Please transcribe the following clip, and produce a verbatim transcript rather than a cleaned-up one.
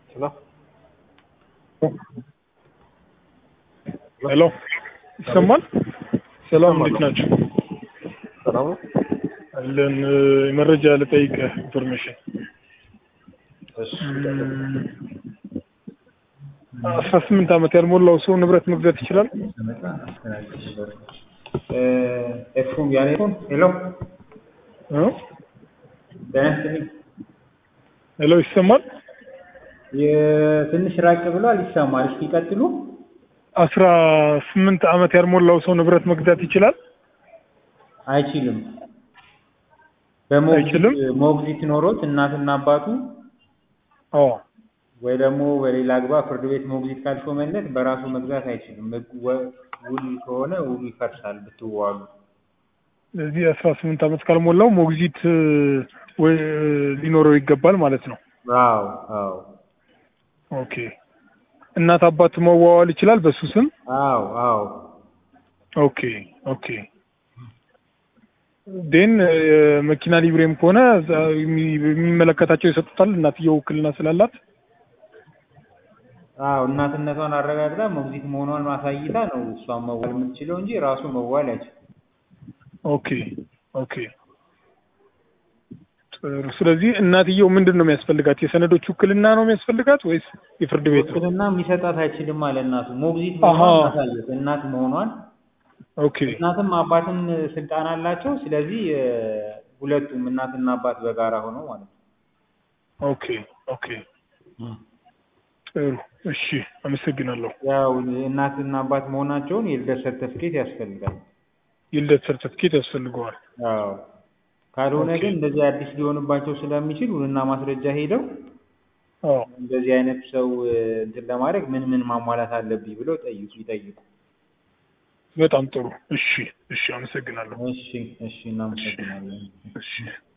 Hello? ሄሎ ይሰማል? ሰላም ይሰማል። እንዴት ናችሁ? ሰላም ነው? አለን መረጃ ልጠይቅህ ኢንፎርሜሽን እሺ አስራ ስምንት ዓመት ያልሞላው ሰው ንብረት መግዛት ይችላል? ኤፍኤም ያኔቱን ሄሎ እ ደህና ሄሎ ይሰማል? የትንሽ ራቅ ብሏል ይሰማል። እስኪ ቀጥሉ። አስራ ስምንት ዓመት ያልሞላው ሰው ንብረት መግዛት ይችላል? አይችልም። አይችልም? በሞግዚት ሞግዚት ኖሮት እናትና አባቱ አዎ ወይ ደግሞ በሌላ አግባብ ፍርድ ቤት ሞግዚት ካልሾመለት በራሱ መግዛት አይችልም። ውል ከሆነ ውሉ ይፈርሳል ብትዋሉ። ስለዚህ አስራ ስምንት ዓመት ካልሞላው ሞግዚት ወይ ሊኖረው ይገባል ማለት ነው። አዎ አዎ ኦኬ። እናት አባት መዋዋል ይችላል በሱ ስም? አዎ አዎ ኦኬ ኦኬ። ዴን መኪና ሊብሬም ከሆነ የሚመለከታቸው ይሰጡታል እናትየው ውክልና ስላላት? አዎ እናትነቷን አረጋግጣ ሞግዚት መሆኗን ማሳይታ ነው እሷን መዋል የምትችለው እንጂ ራሱ መዋል አይችልም። ኦኬ ኦኬ። ስለዚህ እናትየው ምንድን ነው የሚያስፈልጋት? የሰነዶች ውክልና ነው የሚያስፈልጋት ወይስ የፍርድ ቤት? ውክልና የሚሰጣት አይችልም ማለት እናቱ ሞግዚት መሆኗን ማሳየት እናት መሆኗን። ኦኬ። እናትም አባትም ስልጣን አላቸው። ስለዚህ ሁለቱም እናትና አባት በጋራ ሆነው ማለት ነው። ኦኬ ኦኬ። ጥሩ እሺ፣ አመሰግናለሁ። ያው እናትና አባት መሆናቸውን የልደት ሰርተፍኬት ያስፈልጋል። የልደት ሰርተፍኬት ያስፈልገዋል። አዎ። ካልሆነ ግን እንደዚህ አዲስ ሊሆንባቸው ስለሚችል ውልና ማስረጃ ሄደው አዎ እንደዚህ አይነት ሰው እንትን ለማድረግ ምን ምን ማሟላት አለብኝ ብለው ጠይቁ ይጠይቁ። በጣም ጥሩ እሺ እሺ፣ አመሰግናለሁ። እሺ እሺ፣ እናመሰግናለን። እሺ